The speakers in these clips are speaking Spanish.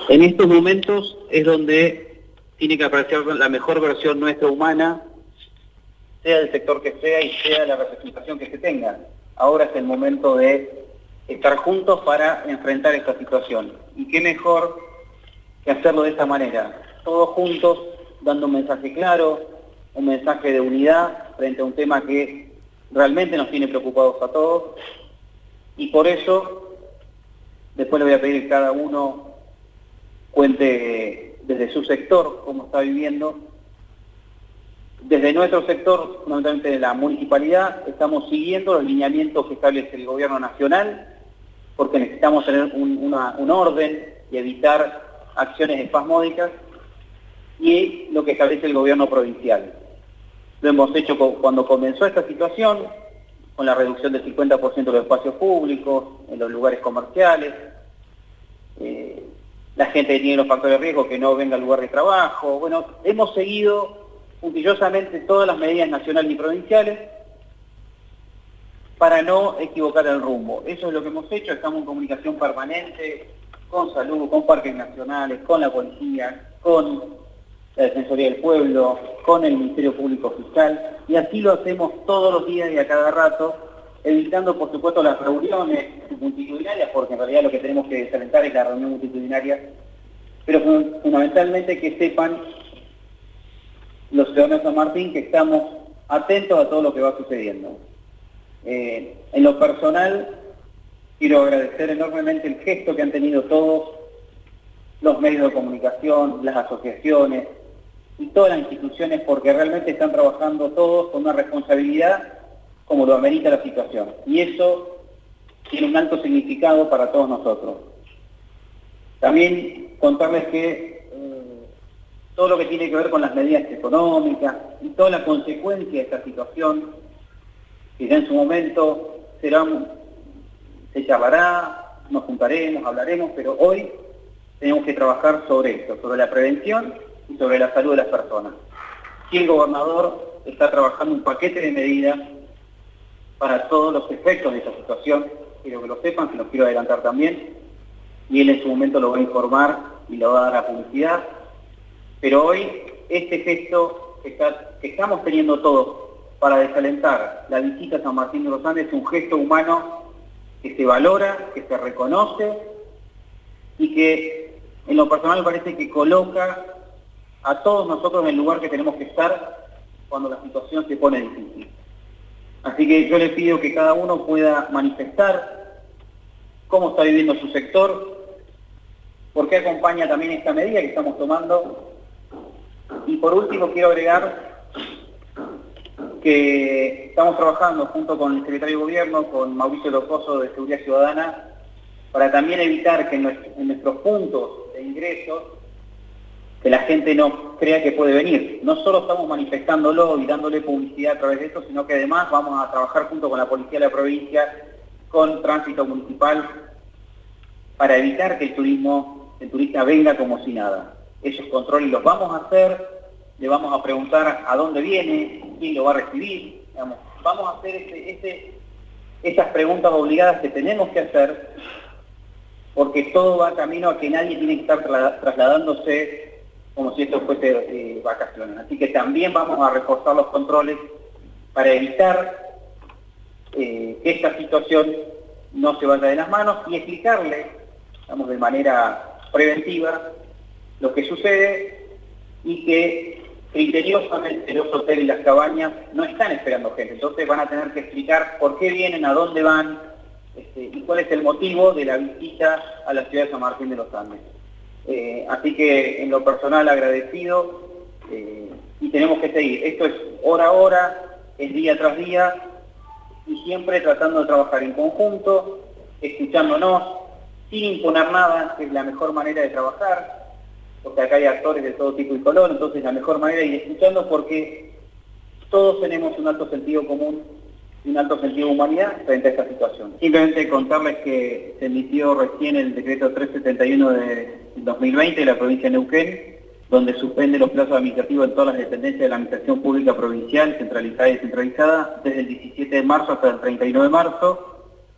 En estos momentos es donde tiene que aparecer la mejor versión nuestra humana, sea del sector que sea y sea la representación que se tenga. Ahora es el momento de estar juntos para enfrentar esta situación. Y qué mejor que hacerlo de esta manera, todos juntos, dando un mensaje claro, un mensaje de unidad frente a un tema que realmente nos tiene preocupados a todos. Y por eso, después le voy a pedir que cada uno cuente desde su sector cómo está viviendo. Desde nuestro sector, fundamentalmente de la municipalidad, estamos siguiendo los lineamientos que establece el gobierno nacional, porque necesitamos tener un orden y evitar acciones espasmódicas, y lo que establece el gobierno provincial. Lo hemos hecho cuando comenzó esta situación, con la reducción del 50% de los espacios públicos, en los lugares comerciales, la gente que tiene los factores de riesgo que no venga al lugar de trabajo. Bueno, hemos seguido puntillosamente todas las medidas nacionales y provinciales para no equivocar el rumbo. Eso es lo que hemos hecho, estamos en comunicación permanente con salud, con parques nacionales, con la policía, con la Defensoría del Pueblo, con el Ministerio Público Fiscal, y así lo hacemos todos los días y a cada rato, evitando por supuesto las reuniones multitudinarias, porque en realidad lo que tenemos que desalentar es la reunión multitudinaria, pero fundamentalmente que sepan los ciudadanos de San Martín que estamos atentos a todo lo que va sucediendo. En lo personal, quiero agradecer enormemente el gesto que han tenido todos los medios de comunicación, las asociaciones y todas las instituciones, porque realmente están trabajando todos con una responsabilidad como lo amerita la situación. Y eso tiene un alto significado para todos nosotros. También contarles que todo lo que tiene que ver con las medidas económicas y toda la consecuencia de esta situación, que ya en su momento se charlará, nos juntaremos, hablaremos, pero hoy tenemos que trabajar sobre esto, sobre la prevención y sobre la salud de las personas. Y el gobernador está trabajando un paquete de medidas para todos los efectos de esta situación. Quiero que lo sepan, se los quiero adelantar también, y él en su momento lo va a informar y lo va a dar a publicidad. Pero hoy este gesto que estamos teniendo todos para desalentar la visita a San Martín de los Andes es un gesto humano que se valora, que se reconoce y que en lo personal me parece que coloca a todos nosotros en el lugar que tenemos que estar cuando la situación se pone difícil. Así que yo le pido que cada uno pueda manifestar cómo está viviendo su sector, por qué acompaña también esta medida que estamos tomando. Y por último quiero agregar que estamos trabajando junto con el secretario de Gobierno, con Mauricio Locoso de Seguridad Ciudadana, para también evitar que en nuestros puntos de ingresos que la gente no crea que puede venir. No solo estamos manifestándolo y dándole publicidad a través de esto, sino que además vamos a trabajar junto con la Policía de la Provincia, con Tránsito Municipal, para evitar que el turista venga como si nada. Esos controles los vamos a hacer, le vamos a preguntar a dónde viene, quién lo va a recibir, digamos. Vamos a hacer esas preguntas obligadas que tenemos que hacer, porque todo va camino a que nadie tiene que estar trasladándose como si esto fuese vacaciones. Así que también vamos a reforzar los controles para evitar que esta situación no se vaya de las manos y explicarle, digamos, de manera preventiva lo que sucede y que criteriosamente los hoteles y las cabañas no están esperando gente. Entonces van a tener que explicar por qué vienen, a dónde van y cuál es el motivo de la visita a la ciudad de San Martín de los Andes. Así que en lo personal agradecido y tenemos que seguir. Esto es hora a hora, es día tras día y siempre tratando de trabajar en conjunto, escuchándonos, sin imponer nada, que es la mejor manera de trabajar, porque acá hay actores de todo tipo y color, entonces la mejor manera es ir escuchando porque todos tenemos un alto sentido común y un alto sentido de humanidad frente a esta situación. Simplemente contarles que se emitió recién el decreto 371 de 2020 de la provincia de Neuquén, donde suspende los plazos administrativos en todas las dependencias de la Administración Pública Provincial, centralizada y descentralizada, desde el 17 de marzo hasta el 31 de marzo.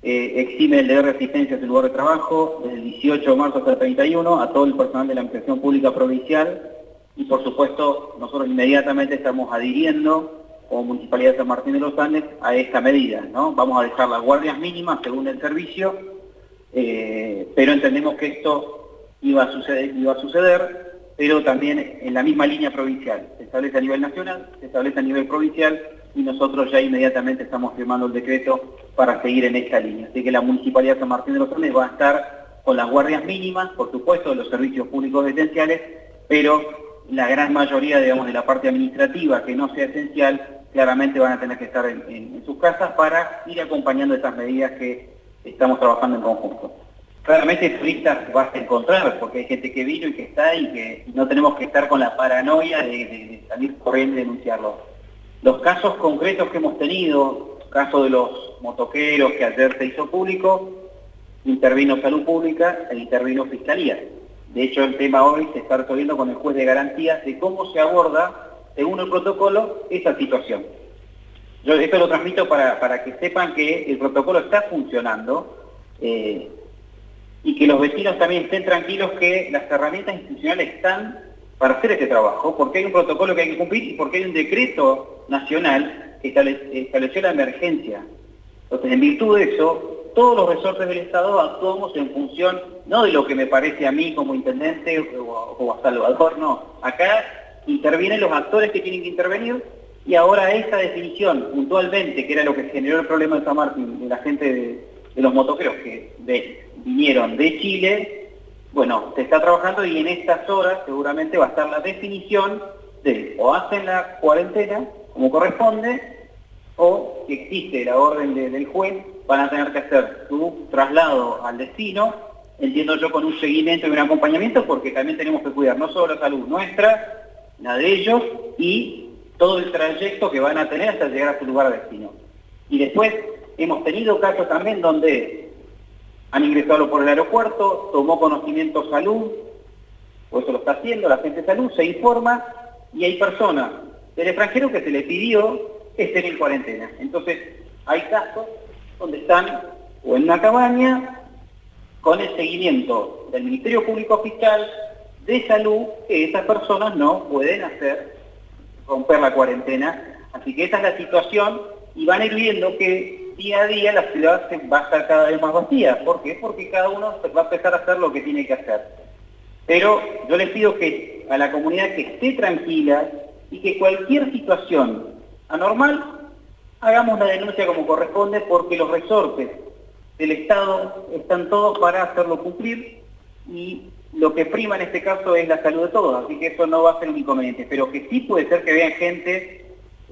exime el deber de asistencia a su lugar de trabajo desde el 18 de marzo hasta el 31 a todo el personal de la Administración Pública Provincial y por supuesto nosotros inmediatamente estamos adhiriendo como Municipalidad de San Martín de los Andes a esta medida, ¿no? Vamos a dejar las guardias mínimas según el servicio, pero entendemos que esto iba a suceder, pero también en la misma línea provincial. Se establece a nivel nacional, se establece a nivel provincial y nosotros ya inmediatamente estamos firmando el decreto para seguir en esta línea. Así que la Municipalidad de San Martín de los Andes va a estar con las guardias mínimas, por supuesto, de los servicios públicos esenciales, pero la gran mayoría, digamos, de la parte administrativa que no sea esencial, claramente van a tener que estar en sus casas para ir acompañando esas medidas que estamos trabajando en conjunto. Claramente turistas vas a encontrar, porque hay gente que vino y que está y que no tenemos que estar con la paranoia de salir corriendo y denunciarlo. Los casos concretos que hemos tenido, caso de los motoqueros que ayer se hizo público, intervino Salud Pública e intervino Fiscalía. De hecho, el tema hoy se está resolviendo con el juez de garantías de cómo se aborda, según el protocolo, esa situación. Yo esto lo transmito para que sepan que el protocolo está funcionando y que los vecinos también estén tranquilos que las herramientas institucionales están para hacer este trabajo, porque hay un protocolo que hay que cumplir y porque hay un decreto nacional que estableció la emergencia. Entonces, en virtud de eso, todos los resortes del Estado actuamos en función, no de lo que me parece a mí como intendente o a Salvador, no. Acá intervienen los actores que tienen que intervenir y ahora esa definición puntualmente, que era lo que generó el problema de San Martín, de la gente de los motoqueros que vinieron de Chile, bueno, se está trabajando y en estas horas seguramente va a estar la definición de o hacen la cuarentena como corresponde o que existe la orden del juez, van a tener que hacer su traslado al destino, entiendo yo con un seguimiento y un acompañamiento porque también tenemos que cuidar no solo la salud nuestra, la de ellos y todo el trayecto que van a tener hasta llegar a su lugar de destino. Y después hemos tenido casos también donde han ingresado por el aeropuerto, tomó conocimiento salud, o eso lo está haciendo, la gente de salud se informa y hay personas del extranjero que se les pidió que estén en cuarentena. Entonces hay casos donde están o en una cabaña con el seguimiento del Ministerio Público Fiscal de Salud, que esas personas no pueden romper la cuarentena. Así que esa es la situación y van a ir viendo que día a día la ciudad va a estar cada vez más vacía. ¿Por qué? Porque cada uno va a empezar a hacer lo que tiene que hacer. Pero yo les pido que a la comunidad que esté tranquila y que cualquier situación anormal hagamos la denuncia como corresponde porque los resortes del Estado están todos para hacerlo cumplir y lo que prima en este caso es la salud de todos, así que eso no va a ser un inconveniente, pero que sí puede ser que vean gente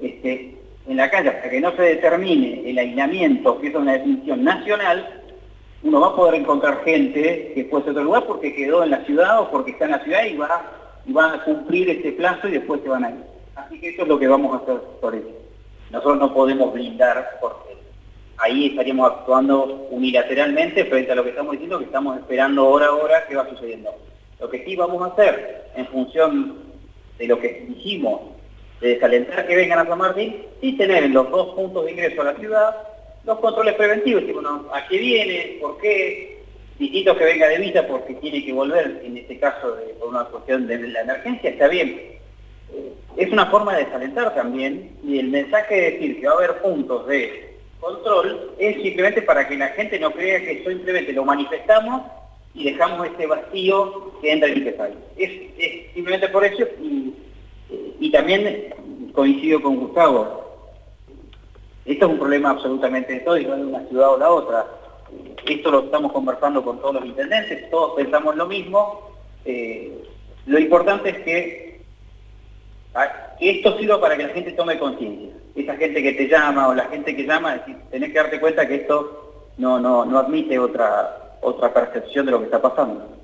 en la calle hasta que no se determine el aislamiento, que es una definición nacional, uno va a poder encontrar gente que puede ser de otro lugar porque quedó en la ciudad o porque está en la ciudad y va a cumplir ese plazo y después se van a ir. Así que eso es lo que vamos a hacer por eso. Nosotros no podemos blindar porque ahí estaríamos actuando unilateralmente frente a lo que estamos diciendo, que estamos esperando hora a hora qué va sucediendo. Lo que sí vamos a hacer, en función de lo que dijimos, de desalentar que vengan a San Martín, y tener en los dos puntos de ingreso a la ciudad los controles preventivos, tipo, bueno, ¿a qué viene? ¿Por qué? Distinto que venga de visa porque tiene que volver, en este caso por una cuestión de la emergencia, está bien. Es una forma de desalentar también, y el mensaje de decir que va a haber puntos de control es simplemente para que la gente no crea que simplemente lo manifestamos y dejamos este vacío que entra en el país. Es simplemente por eso y también coincido con Gustavo. Esto es un problema absolutamente de todo y no de una ciudad o la otra. Esto lo estamos conversando con todos los intendentes, todos pensamos lo mismo. Lo importante es que esto sirva para que la gente tome conciencia. Esa gente que te llama o la gente que llama, es decir, tenés que darte cuenta que esto no admite otra percepción de lo que está pasando.